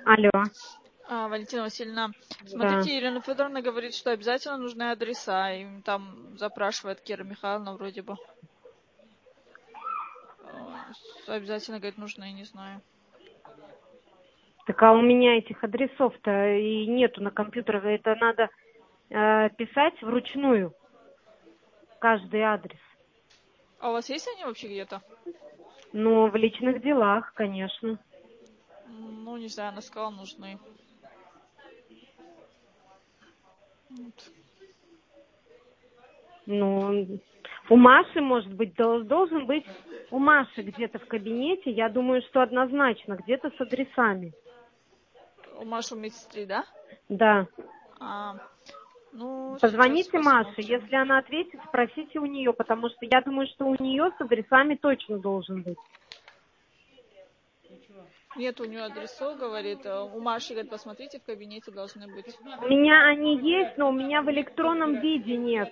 Алло, Валентина Васильевна, да. смотрите, Ирина Федоровна говорит, что обязательно нужны адреса. И там запрашивает Кира Михайловна вроде бы. Обязательно, говорит, нужны, не знаю. Так а у меня этих адресов-то и нету на компьютерах. Это надо писать вручную. Каждый адрес. А у вас есть они вообще где-то? Ну, в личных делах, конечно. Ну, не знаю, она сказала, нужны. Вот. Ну, у Маши, может быть, должен быть у Маши где-то в кабинете. Я думаю, что однозначно, где-то с адресами. У Маши медсестры, да? Да. А, ну, сейчас Позвоните Маше, посмотрим. если она ответит, спросите у нее, потому что я думаю, что у нее с адресами точно должен быть. Нет у нее адресов, говорит. У Маши, говорит, посмотрите, в кабинете должны быть. У меня они есть, но у меня в электронном виде нет.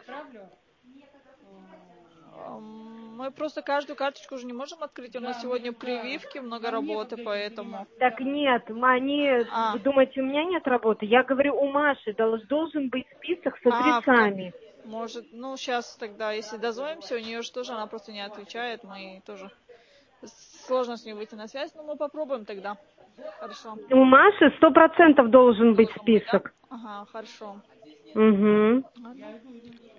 Мы просто каждую карточку уже не можем открыть. У нас сегодня прививки, много работы, поэтому... Так нет, вы думаете, у меня нет работы? Я говорю, у Маши должен быть список с адресами. Может, ну, сейчас тогда, если дозвонимся, у нее же тоже, она просто не отвечает, мы тоже... Сложно с ней выйти на связь, но мы попробуем тогда. Хорошо. У Маши 100% должен быть список. Ага, хорошо. Угу. Ладно.